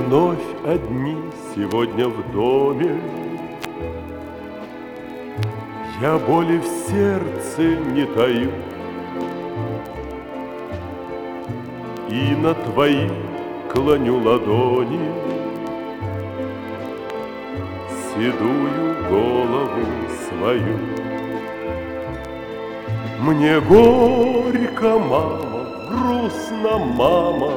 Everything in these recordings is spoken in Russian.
вновь одни сегодня в доме. Я боли в сердце не таю, и на твои клоню ладони седую голову свою. Мне горько, мама, грустно, мама,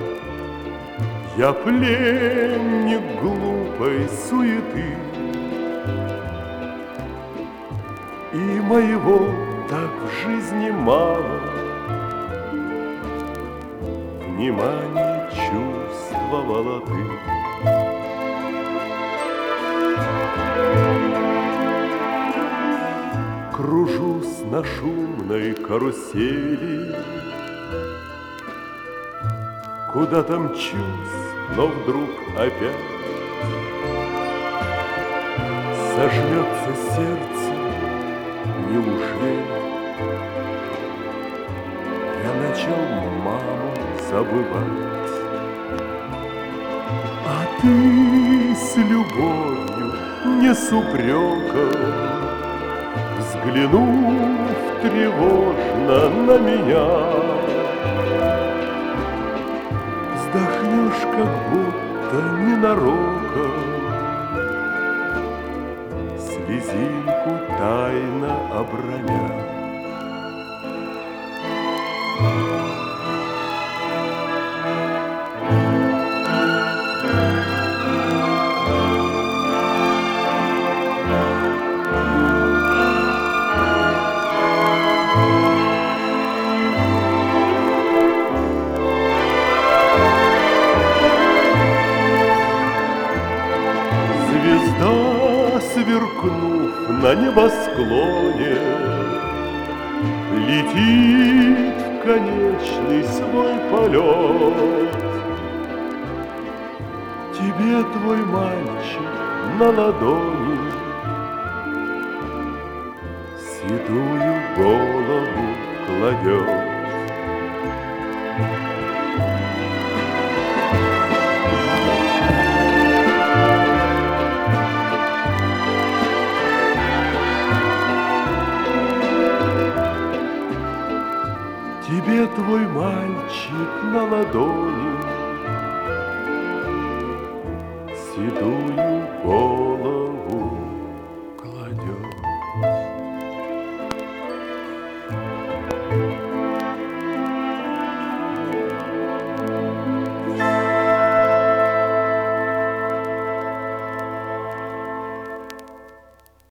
я пленник глупой суеты, и моего так в жизни мало, внимание чувствовала ты. Кружусь на шумной карусели, куда-то мчусь, но вдруг опять сожмется сердце. Неужели я начал маму забывать? А ты с любовью, не с упреком, взглянув тревожно на меня, вздохнешь, как будто ненароком, слезинку тайно оброня. Звезда, сверкнув на небосклоне, летит в конечный свой полет. Тебе твой мальчик на ладони седую голову кладет. Тебе твой мальчик на ладони седую